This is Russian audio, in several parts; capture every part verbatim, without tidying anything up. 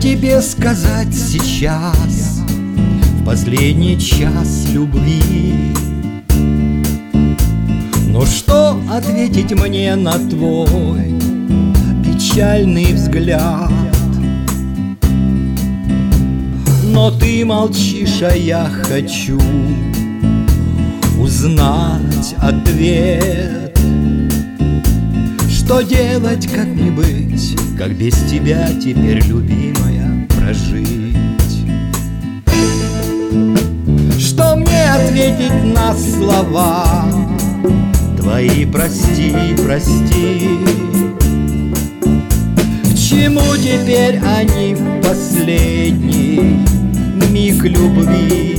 тебе сказать сейчас, в последний час любви? Но что ответить мне на твой печальный взгляд? Но ты молчишь, а я хочу узнать ответ. Что делать, как мне быть, как без тебя теперь, любимая, прожить? Что мне ответить на слова твои прости, прости? К чему теперь они в последний миг любви?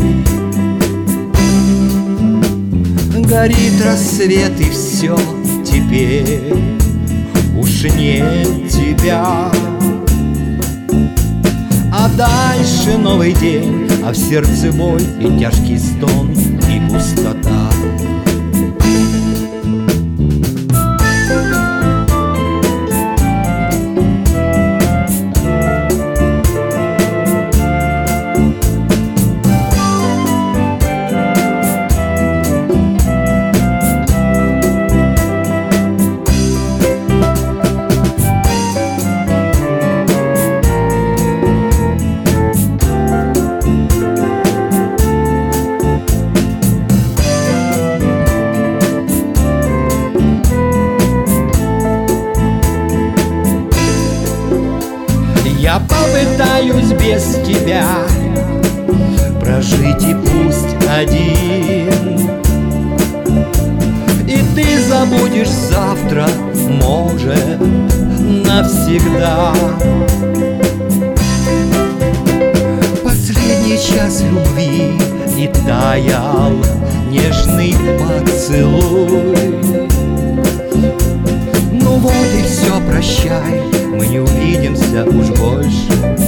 Горит рассвет, и все теперь уж нет тебя. А дальше новый день, а в сердце боль и тяжкий стон, и пустота. Я попытаюсь без тебя прожить, и пусть один. И ты забудешь завтра, может, навсегда. Последний час любви, и таял нежный поцелуй. Ну вот и все, прощай, мы не увидимся уж больше